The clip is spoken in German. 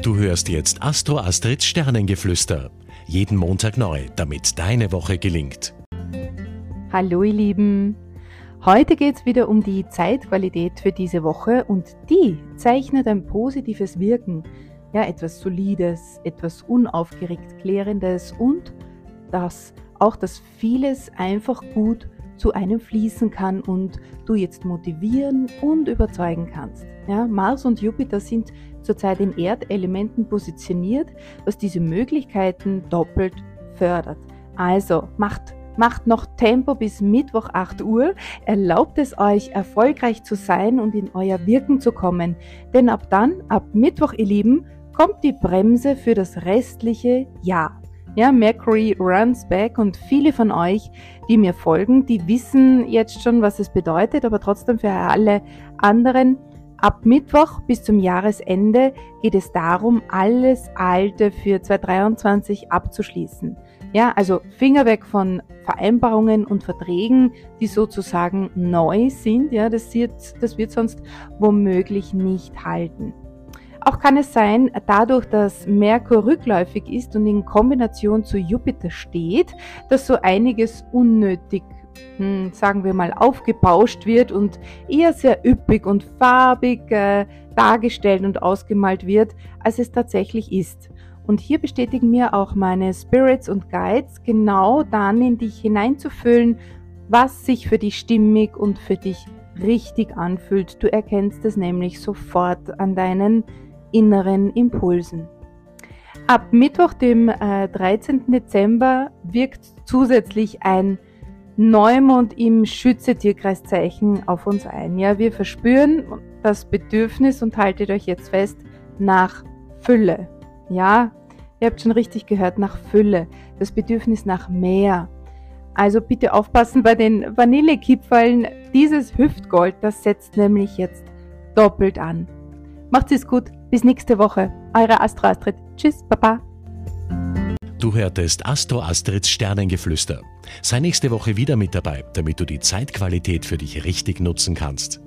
Du hörst jetzt Astro Astrids Sternengeflüster. Jeden Montag neu, damit deine Woche gelingt. Hallo ihr Lieben! Heute geht es wieder um die Zeitqualität für diese Woche und die zeichnet ein positives Wirken, ja, etwas Solides, etwas unaufgeregt Klärendes und dass vieles einfach gut zu einem fließen kann und du jetzt motivieren und überzeugen kannst. Ja, Mars und Jupiter sind zurzeit in Erdelementen positioniert, was diese Möglichkeiten doppelt fördert. Also macht noch Tempo bis Mittwoch 8 Uhr, erlaubt es euch, erfolgreich zu sein und in euer Wirken zu kommen. Denn ab Mittwoch, ihr Lieben, kommt die Bremse für das restliche Jahr. Ja, Mercury runs back und viele von euch, die mir folgen, die wissen jetzt schon, was es bedeutet, aber trotzdem für alle anderen, ab Mittwoch bis zum Jahresende geht es darum, alles Alte für 2023 abzuschließen. Ja, also Finger weg von Vereinbarungen und Verträgen, die sozusagen neu sind. Ja, das wird sonst womöglich nicht halten. Auch kann es sein, dadurch, dass Merkur rückläufig ist und in Kombination zu Jupiter steht, dass so einiges unnötig, sagen wir mal, aufgebauscht wird und eher sehr üppig und farbig dargestellt und ausgemalt wird, als es tatsächlich ist. Und hier bestätigen mir auch meine Spirits und Guides, genau dann in dich hineinzufühlen, was sich für dich stimmig und für dich richtig anfühlt. Du erkennst es nämlich sofort an deinen inneren Impulsen. Ab Mittwoch, dem 13. Dezember, wirkt zusätzlich ein Neumond im Schütze-Tierkreiszeichen auf uns ein. Ja, wir verspüren das Bedürfnis und haltet euch jetzt fest nach Fülle. Ja, ihr habt schon richtig gehört, nach Fülle. Das Bedürfnis nach mehr. Also bitte aufpassen bei den Vanillekipferln. Dieses Hüftgold, das setzt nämlich jetzt doppelt an. Macht's es gut. Bis nächste Woche. Eure Astro Astrid. Tschüss, Baba. Du hörtest Astro Astrids Sternengeflüster. Sei nächste Woche wieder mit dabei, damit du die Zeitqualität für dich richtig nutzen kannst.